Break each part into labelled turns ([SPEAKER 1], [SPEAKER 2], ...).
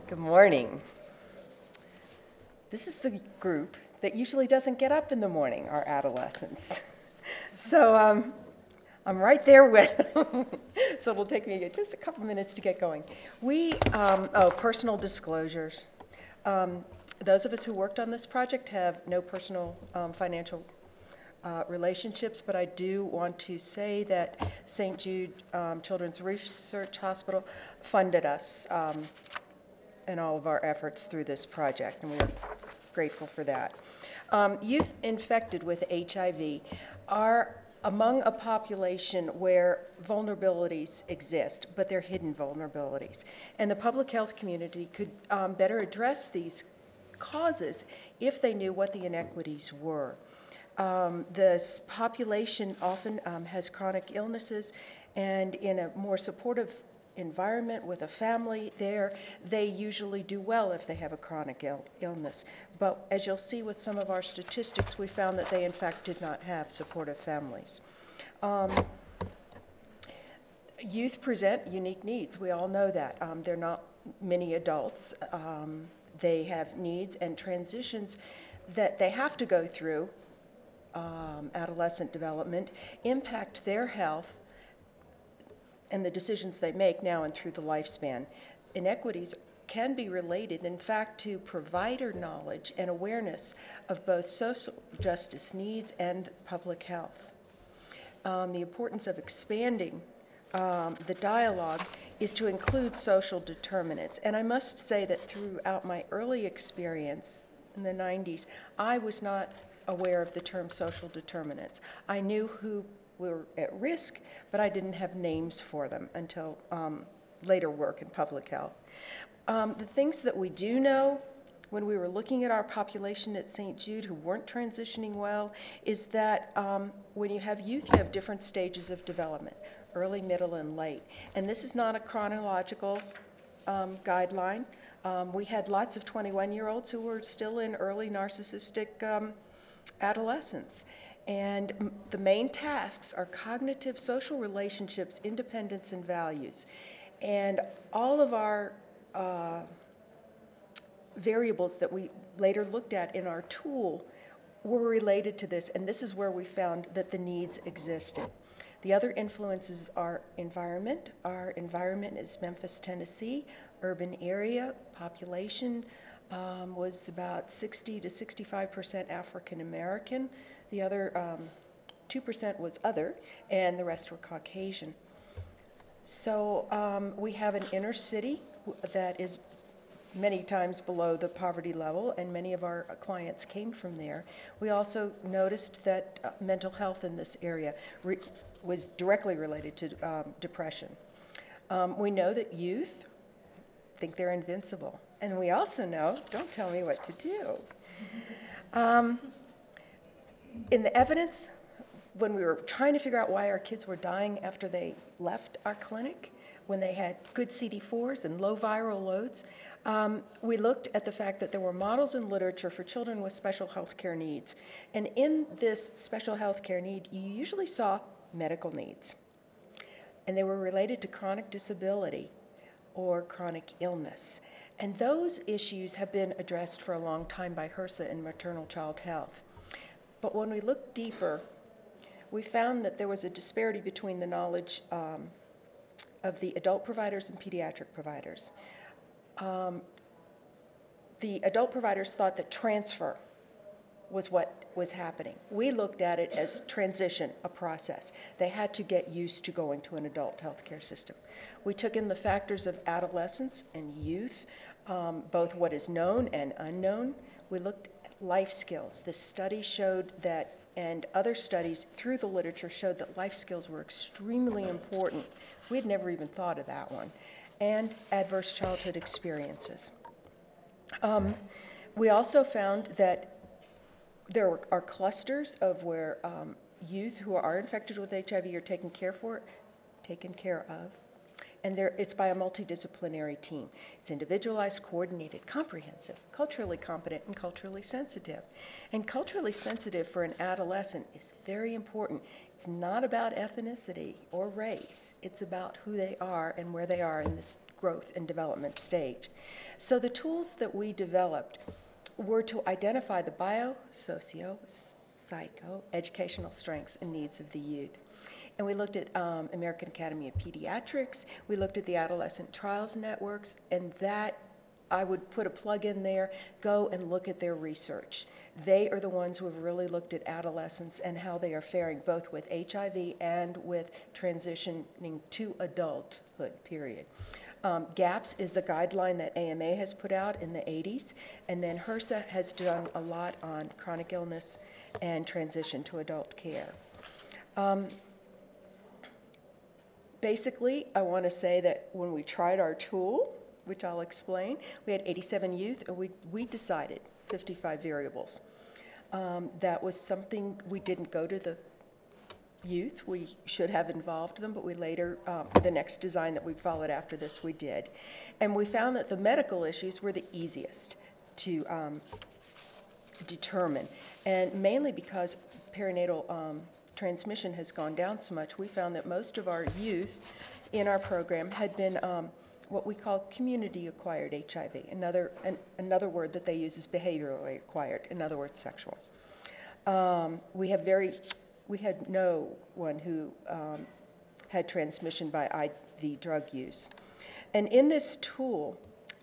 [SPEAKER 1] Good morning. This is the group that usually doesn't get up in the morning, our adolescents. So I'm right there with them. So it'll take me just a couple minutes to get going. Personal disclosures. Um, those of us who worked on this project have no personal financial relationships, but I do want to say that St. Jude Children's Research Hospital funded us in all of our efforts through this project, and we're grateful for that. Youth infected with HIV are among a population where vulnerabilities exist, but they're hidden vulnerabilities. And the public health community could better address these causes if they knew what the inequities were. This population often has chronic illnesses, and in a more supportive environment with a family there, they usually do well if they have a chronic illness. But as you'll see with some of our statistics, we found that they in fact did not have supportive families. Youth present unique needs. We all know that. They're not many adults. They have needs and transitions that they have to go through, adolescent development, impact their health and the decisions they make now and through the lifespan. Inequities can be related, in fact, to provider knowledge and awareness of both social justice needs and public health. The importance of expanding the dialogue is to include social determinants. And I must say that throughout my early experience in the 90s, I was not aware of the term social determinants. I knew who were at risk, but I didn't have names for them until later work in public health. The things that we do know when we were looking at our population at St. Jude who weren't transitioning well is that when you have youth, you have different stages of development, early, middle, and late. And this is not a chronological guideline. We had lots of 21-year-olds who were still in early narcissistic adolescence. And the main tasks are cognitive, social relationships, independence, and values. And all of our variables that we later looked at in our tool were related to this, and this is where we found that the needs existed. The other influences are environment. Our environment is Memphis, Tennessee, urban area, population was about 60 to 65% African American. The other 2% was other, and the rest were Caucasian. So we have an inner city that is many times below the poverty level, and many of our clients came from there. We also noticed that mental health in this area was directly related to depression. We know that youth think they're invincible, and we also know, don't tell me what to do. In the evidence, when we were trying to figure out why our kids were dying after they left our clinic, when they had good CD4s and low viral loads, we looked at the fact that there were models in literature for children with special health care needs. And in this special health care need, you usually saw medical needs. And they were related to chronic disability or chronic illness. And those issues have been addressed for a long time by HRSA and maternal child health. But when we looked deeper, we found that there was a disparity between the knowledge of the adult providers and pediatric providers. The adult providers thought that transfer was what was happening. We looked at it as transition, a process. They had to get used to going to an adult healthcare system. We took in the factors of adolescence and youth, both what is known and unknown. We looked at life skills. This study showed that, and other studies through the literature showed that life skills were extremely important. We had never even thought of that one. And adverse childhood experiences. We also found that there are clusters of where youth who are infected with HIV are taken care of, and it's by a multidisciplinary team. It's individualized, coordinated, comprehensive, culturally competent, and culturally sensitive. And culturally sensitive for an adolescent is very important. It's not about ethnicity or race. It's about who they are and where they are in this growth and development stage. So the tools that we developed were to identify the bio, socio, psycho, educational strengths and needs of the youth. And we looked at American Academy of Pediatrics, we looked at the Adolescent Trials Networks, and that, I would put a plug in there, go and look at their research. They are the ones who have really looked at adolescents and how they are faring both with HIV and with transitioning to adulthood, period. GAPS is the guideline that AMA has put out in the 80s, and then HRSA has done a lot on chronic illness and transition to adult care. Basically, I want to say that when we tried our tool, which I'll explain, we had 87 youth, and we decided 55 variables. That was something, we didn't go to the youth. We should have involved them, but we later, the next design that we followed after this, we did. And we found that the medical issues were the easiest to determine. And mainly because perinatal transmission has gone down so much, we found that most of our youth in our program had been what we call community-acquired HIV. Another word that they use is behaviorally acquired, in other words, sexual. We had no one who had transmission by IV drug use. And in this tool,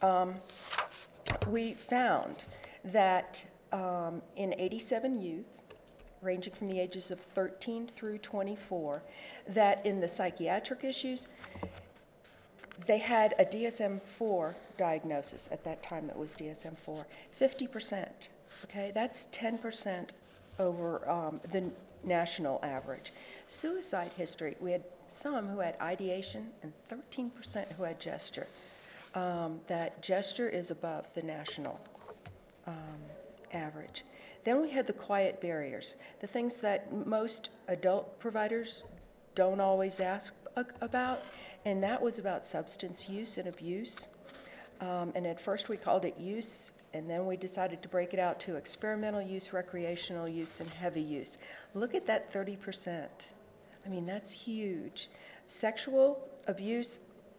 [SPEAKER 1] we found that in 87 youth, ranging from the ages of 13 through 24, that in the psychiatric issues, they had a DSM-4 diagnosis. At that time it was DSM-4, 50%, okay? That's 10% over the national average. Suicide history, we had some who had ideation and 13% who had gesture. That gesture is above the national average. Then we had the quiet barriers, the things that most adult providers don't always ask about, and that was about substance use and abuse. And at first we called it use, and then we decided to break it out to experimental use, recreational use, and heavy use. Look at that 30%. I mean, that's huge. Sexual abuse,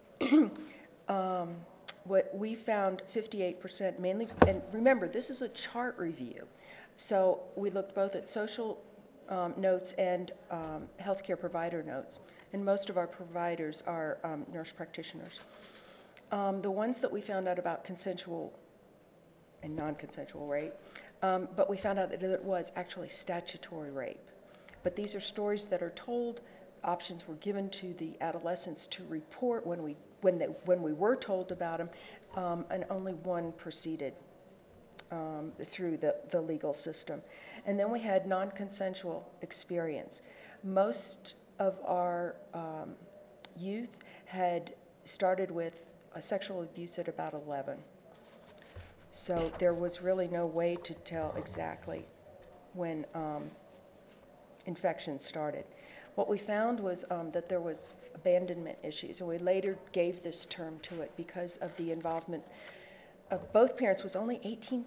[SPEAKER 1] what we found 58% mainly, and remember, this is a chart review. So we looked both at social notes and healthcare provider notes, and most of our providers are nurse practitioners. The ones that we found out about consensual and non-consensual rape, but we found out that it was actually statutory rape. But these are stories that are told. Options were given to the adolescents to report when we were told about them, and only one proceeded through the legal system. And then we had non-consensual experience. Most of our youth had started with a sexual abuse at about 11. So there was really no way to tell exactly when infection started. What we found was that there was abandonment issues, and we later gave this term to it because of the involvement of both parents was only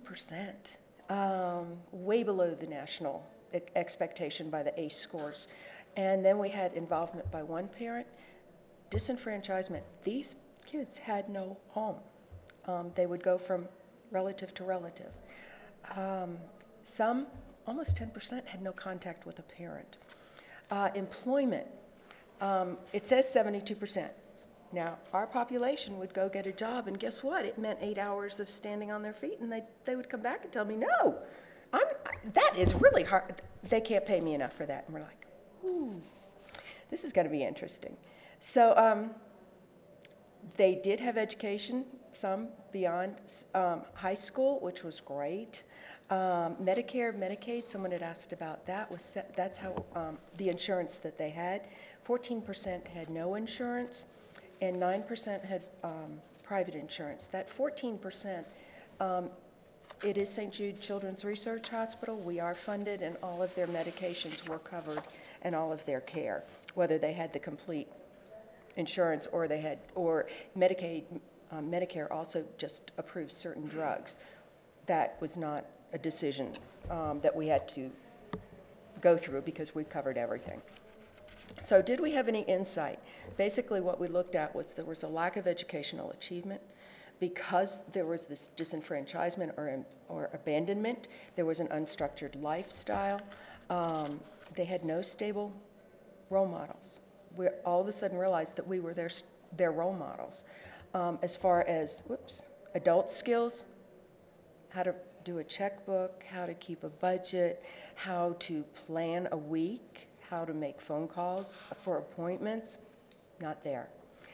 [SPEAKER 1] 18%, way below the national expectation by the ACE scores. And then we had involvement by one parent, disenfranchisement. These kids had no home. They would go from relative to relative. Some, almost 10%, had no contact with a parent. Employment, it says 72%. Now, our population would go get a job, and guess what? It meant 8 hours of standing on their feet, and they would come back and tell me, no, that is really hard. They can't pay me enough for that. And we're like, ooh, this is going to be interesting. So they did have education, some beyond high school, which was great. Medicare, Medicaid, someone had asked about that. That's how the insurance that they had. 14% had no insurance, and 9% had private insurance. That 14%, it is St. Jude Children's Research Hospital. We are funded, and all of their medications were covered, and all of their care, whether they had the complete insurance or Medicaid. Medicare also just approves certain drugs. That was not a decision that we had to go through because we covered everything. So did we have any insight? Basically, what we looked at was there was a lack of educational achievement. Because there was this disenfranchisement or abandonment, there was an unstructured lifestyle. They had no stable role models. We all of a sudden realized that we were their role models. As far as, adult skills, how to do a checkbook, how to keep a budget, how to plan a week, how to make phone calls for appointments, not there.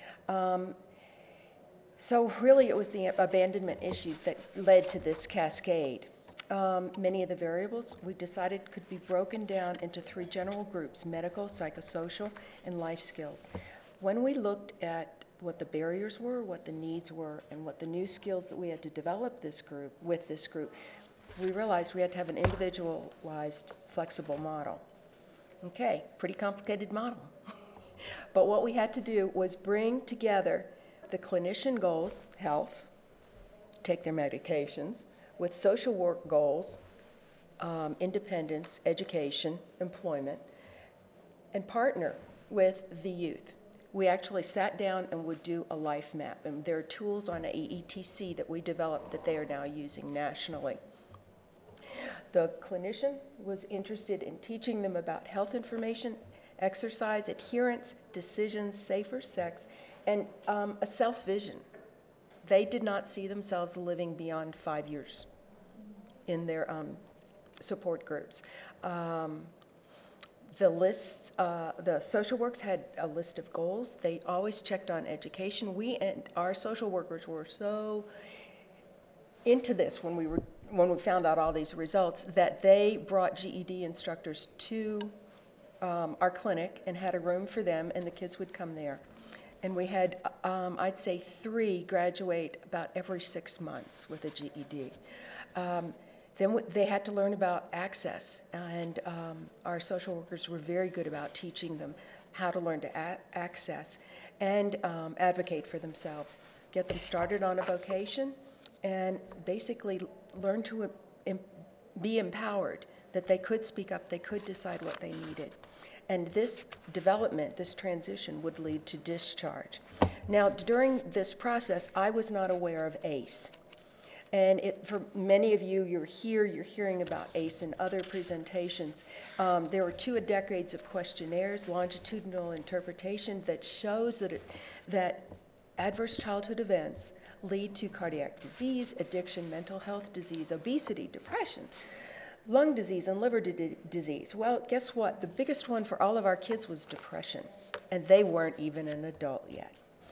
[SPEAKER 1] So really it was the abandonment issues that led to this cascade. Many of the variables we decided could be broken down into 3 general groups: medical, psychosocial, and life skills. When we looked at what the barriers were, what the needs were, and what the new skills that we had to develop with this group, we realized we had to have an individualized, flexible model. Okay, pretty complicated model. But what we had to do was bring together the clinician goals, health, take their medications, with social work goals, independence, education, employment, and partner with the youth. We actually sat down and would do a life map, and there are tools on AETC that we developed that they are now using nationally. The clinician was interested in teaching them about health information, exercise, adherence, decisions, safer sex, and a self-vision. They did not see themselves living beyond 5 years in their support groups. The social works had a list of goals. They always checked on education. We and our social workers were so into this when we found out all these results that they brought GED instructors to our clinic and had a room for them, and the kids would come there. And we had, I'd say, 3 graduate about every 6 months with a GED. Then they had to learn about access, and our social workers were very good about teaching them how to learn to access and advocate for themselves, get them started on a vocation, and basically learn to be empowered, that they could speak up, they could decide what they needed. And this development, this transition, would lead to discharge. Now, during this process, I was not aware of ACE. And for many of you, you're hearing about ACE in other presentations. There were 2 decades of questionnaires, longitudinal interpretation that shows that adverse childhood events lead to cardiac disease, addiction, mental health disease, obesity, depression, lung disease, and liver disease. Well, guess what? The biggest one for all of our kids was depression, and they weren't even an adult yet.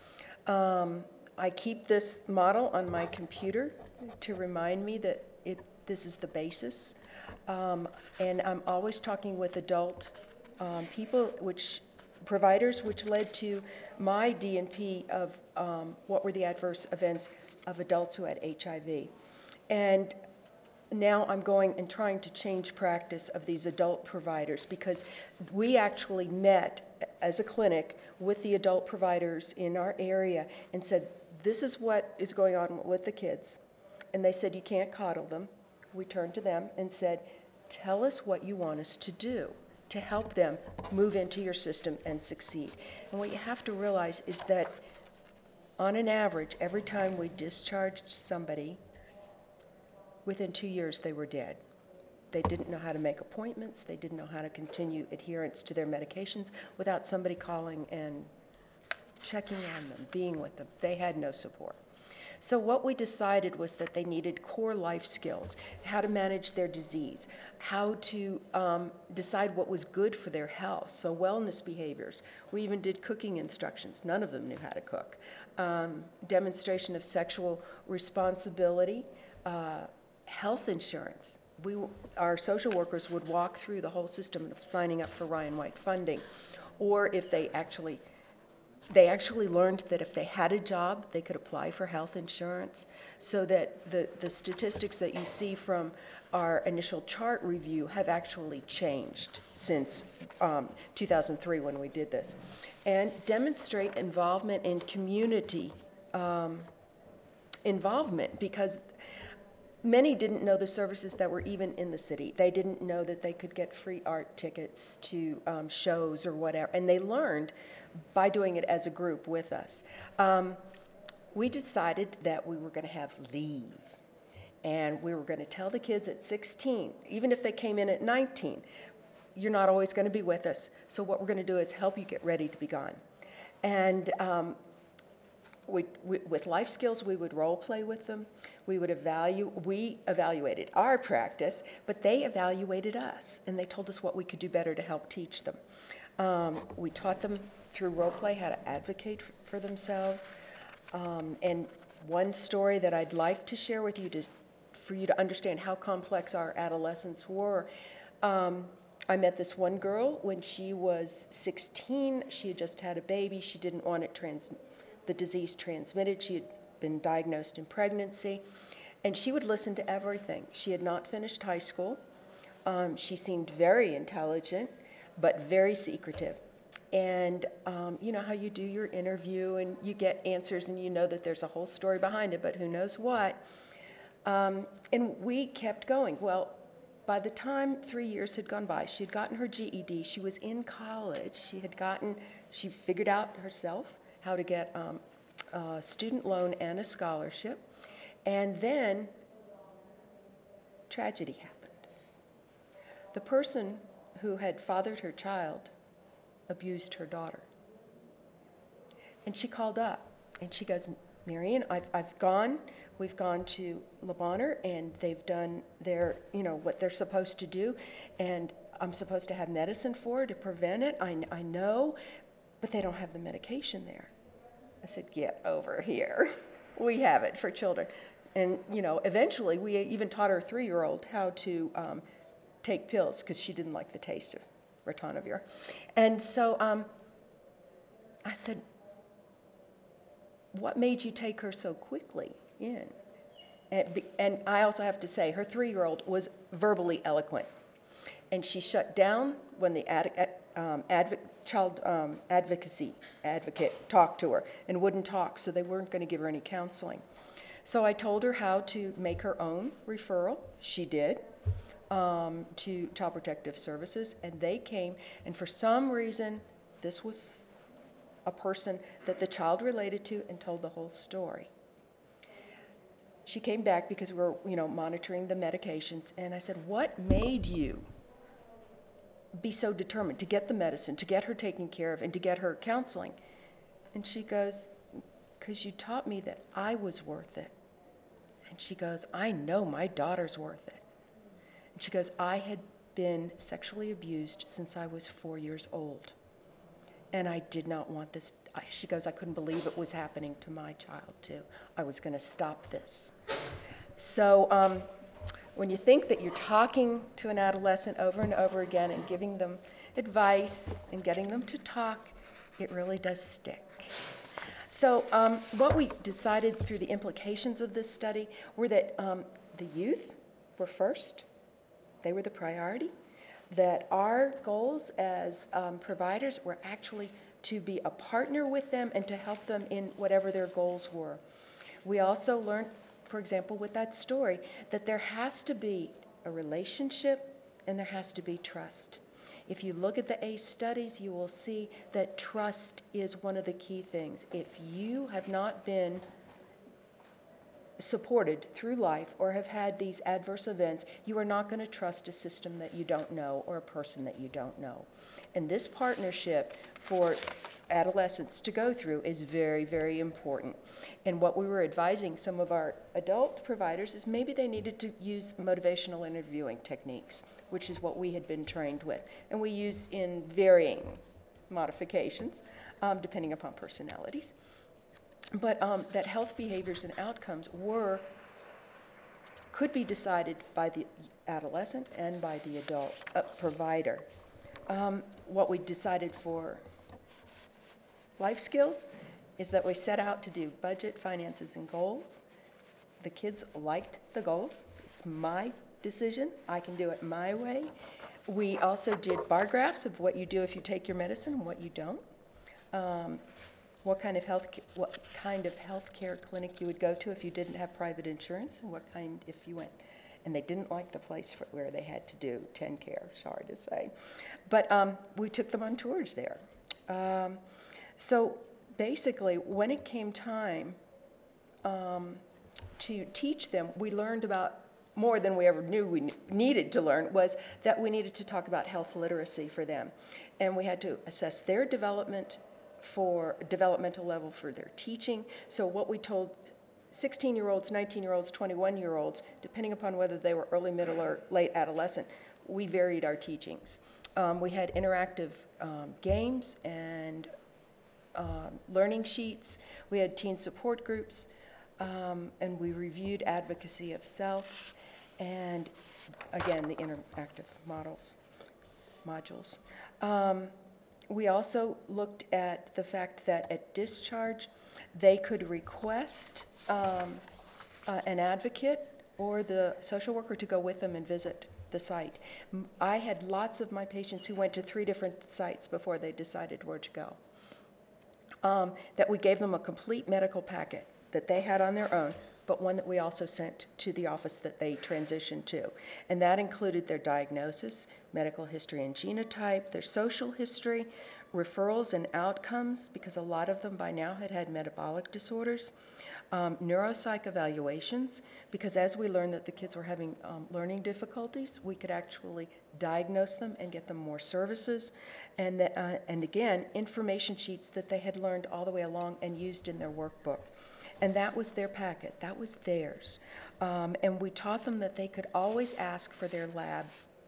[SPEAKER 1] I keep this model on my computer to remind me that this is the basis. And I'm always talking with adult people, providers, which led to my D&P of what were the adverse events of adults who had HIV. And now I'm going and trying to change practice of these adult providers, because we actually met as a clinic with the adult providers in our area and said, this is what is going on with the kids. And they said, you can't coddle them. We turned to them and said, tell us what you want us to do to help them move into your system and succeed. And what you have to realize is that on an average, every time we discharged somebody, within 2 years they were dead. They didn't know how to make appointments. They didn't know how to continue adherence to their medications without somebody calling and checking on them, being with them. They had no support. So what we decided was that they needed core life skills, how to manage their disease, how to decide what was good for their health, so wellness behaviors. We even did cooking instructions. None of them knew how to cook. Demonstration of sexual responsibility, health insurance. Our social workers would walk through the whole system of signing up for Ryan White funding, or if they actually learned that if they had a job, they could apply for health insurance, so that the statistics that you see from our initial chart review have actually changed since 2003 when we did this. And demonstrate involvement in community involvement, because many didn't know the services that were even in the city. They didn't know that they could get free art tickets to shows or whatever. And they learned by doing it as a group with us. We decided that we were going to have leave. And we were going to tell the kids at 16, even if they came in at 19, you're not always going to be with us. So what we're going to do is help you get ready to be gone. And with life skills, we would role play with them. We evaluated our practice, but they evaluated us, and they told us what we could do better to help teach them. We taught them through role play how to advocate for themselves. And one story that I'd like to share with you for you to understand how complex our adolescents were. I met this one girl when she was 16. She had just had a baby. She didn't want the disease transmitted. She had been diagnosed in pregnancy. And she would listen to everything. She had not finished high school. She seemed very intelligent, but very secretive. And you know how you do your interview and you get answers and you know that there's a whole story behind it, but who knows what. And we kept going. Well, by the time 3 years had gone by, she had gotten her GED. She was in college. She figured out herself how to get a student loan and a scholarship. And then tragedy happened. The person who had fathered her child abused her daughter. And she called up and she goes, Marian, we've gone to Le Bonheur and they've done what they're supposed to do, and I'm supposed to have medicine for her to prevent it. I know, but they don't have the medication there. I said, get over here. We have it for children. And, eventually we even taught our 3-year-old how to take pills because she didn't like the taste of ritonavir. And so I said, what made you take her so quickly in? And I also have to say, her 3-year-old was verbally eloquent. And she shut down when the child advocacy advocate talked to her and wouldn't talk, so they weren't going to give her any counseling. So I told her how to make her own referral. She did, to Child Protective Services, and they came, and for some reason, this was a person that the child related to and told the whole story. She came back because we were, monitoring the medications, and I said, what made you be so determined to get the medicine, to get her taken care of, and to get her counseling? And she goes, because you taught me that I was worth it. And she goes, I know my daughter's worth it. And she goes, I had been sexually abused since I was 4 years old. And I did not want this. She goes, I couldn't believe it was happening to my child, too. I was going to stop this. So when you think that you're talking to an adolescent over and over again and giving them advice and getting them to talk, it really does stick. So what we decided through the implications of this study were that the youth were first. They were the priority. That our goals as providers were actually to be a partner with them and to help them in whatever their goals were. We also learned, for example, with that story, that there has to be a relationship and there has to be trust. If you look at the ACE studies, you will see that trust is one of the key things. If you have not been supported through life or have had these adverse events, you are not going to trust a system that you don't know or a person that you don't know. And this partnership for adolescents to go through is very, very important. And what we were advising some of our adult providers is maybe they needed to use motivational interviewing techniques, which is what we had been trained with. And we use in varying modifications, depending upon personalities. But that health behaviors and outcomes could be decided by the adolescent and by the adult provider. What we decided for life skills is that we set out to do budget, finances, and goals. The kids liked the goals. It's my decision. I can do it my way. We also did bar graphs of what you do if you take your medicine and what you don't. What kind of healthcare clinic you would go to if you didn't have private insurance, and what kind if you went. And they didn't like the place where they had to do TennCare, sorry to say. But we took them on tours there. So basically, when it came time to teach them, we learned about more than we ever knew we needed to learn, was that we needed to talk about health literacy for them. And we had to assess their development for developmental level for their teaching. So what we told 16-year-olds, 19-year-olds, 21-year-olds, depending upon whether they were early, middle, or late adolescent, we varied our teachings. We had interactive games and learning sheets. We had teen support groups, and we reviewed advocacy of self, and again, the interactive modules. We also looked at the fact that at discharge, they could request an advocate or the social worker to go with them and visit the site. I had lots of my patients who went to 3 different sites before they decided where to go. That we gave them a complete medical packet that they had on their own, but one that we also sent to the office that they transitioned to. And that included their diagnosis, medical history and genotype, their social history, referrals and outcomes, because a lot of them by now had had metabolic disorders, neuropsych evaluations, because as we learned that the kids were having learning difficulties, we could actually diagnose them and get them more services. And again, information sheets that they had learned all the way along and used in their workbook. And that was their packet, that was theirs. And we taught them that they could always ask for their lab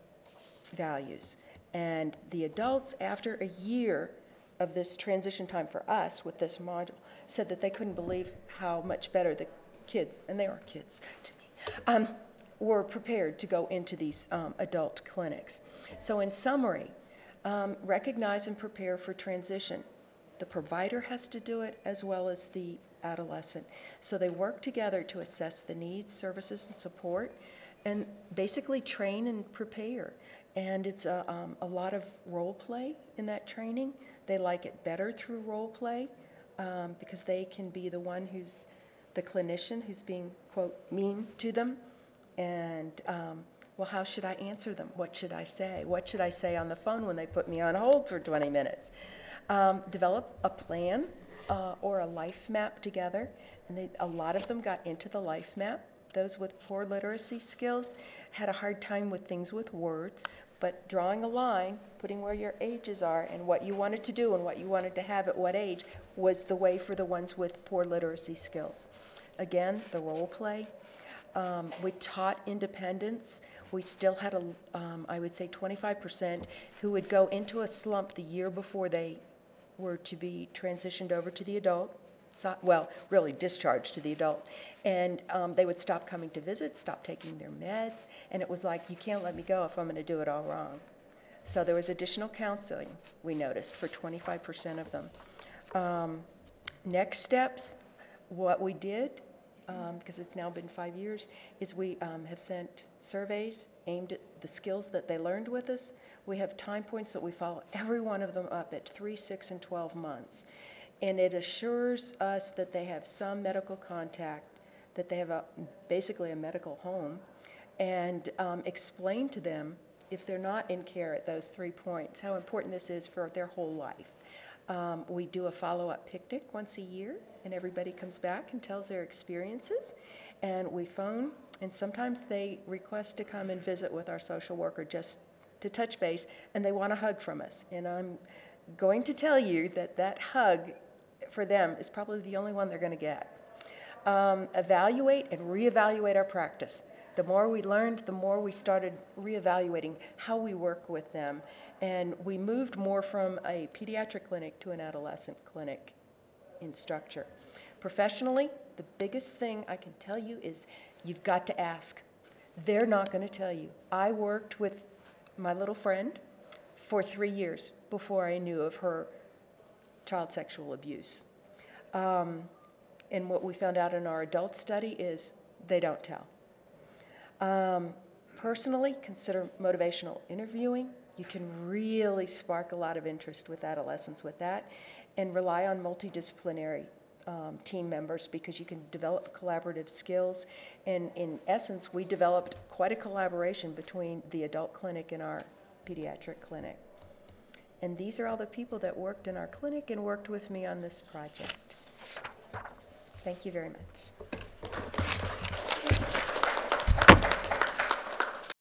[SPEAKER 1] values. And the adults, after a year of this transition time for us with this module, said that they couldn't believe how much better the kids, and they are kids to me, were prepared to go into these adult clinics. So in summary, recognize and prepare for transition. The provider has to do it as well as the adolescent. So they work together to assess the needs, services, and support, and basically train and prepare. And it's a lot of role play in that training. They like it better through role play because they can be the one who's the clinician who's being, quote, mean to them. And, well, how should I answer them? What should I say? What should I say on the phone when they put me on hold for 20 minutes? Develop a plan or a life map together. And a lot of them got into the life map. Those with poor literacy skills had a hard time with things with words, but drawing a line, putting where your ages are and what you wanted to do and what you wanted to have at what age was the way for the ones with poor literacy skills. Again, the role play. We taught independence. We still had, I would say 25% who would go into a slump the year before they were to be transitioned over to the adult. Well, really discharged to the adult. And they would stop coming to visit, stop taking their meds, and it was like, you can't let me go if I'm going to do it all wrong. So there was additional counseling, we noticed, for 25% of them. Next steps, what we did, because it's now been 5 years, is we have sent surveys aimed at the skills that they learned with us. We have time points that we follow every one of them up at 3, 6, and 12 months. And it assures us that they have some medical contact, that they have basically a medical home, and explain to them, if they're not in care at those 3 points, how important this is for their whole life. We do a follow-up picnic once a year, and everybody comes back and tells their experiences. And we phone, and sometimes they request to come and visit with our social worker just to touch base, and they want a hug from us. And I'm going to tell you that that hug for them is probably the only one they're going to get. Evaluate and reevaluate our practice. The more we learned, the more we started reevaluating how we work with them. And we moved more from a pediatric clinic to an adolescent clinic in structure. Professionally, the biggest thing I can tell you is you've got to ask. They're not going to tell you. I worked with my little friend for 3 years before I knew of her child sexual abuse. And what we found out in our adult study is they don't tell. Personally, consider motivational interviewing. You can really spark a lot of interest with adolescents with that, and rely on multidisciplinary team members because you can develop collaborative skills. And in essence, we developed quite a collaboration between the adult clinic and our pediatric clinic. And these are all the people that worked in our clinic and worked with me on this project. Thank you very much.